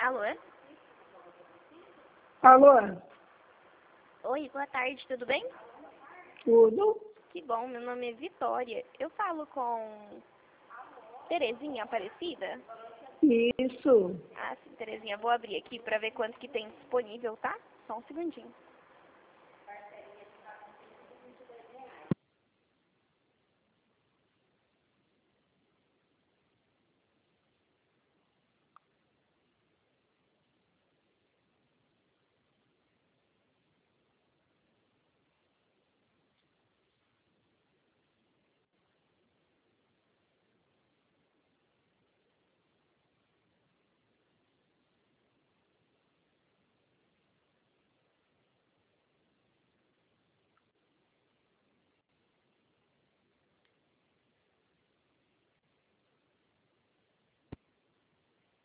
Alô? Alô? Oi, boa tarde, tudo bem? Tudo? Que bom, meu nome é Vitória. Eu falo com Terezinha Aparecida? Isso. Ah, sim, Terezinha, vou abrir aqui para ver quanto que tem disponível, tá? Só um segundinho.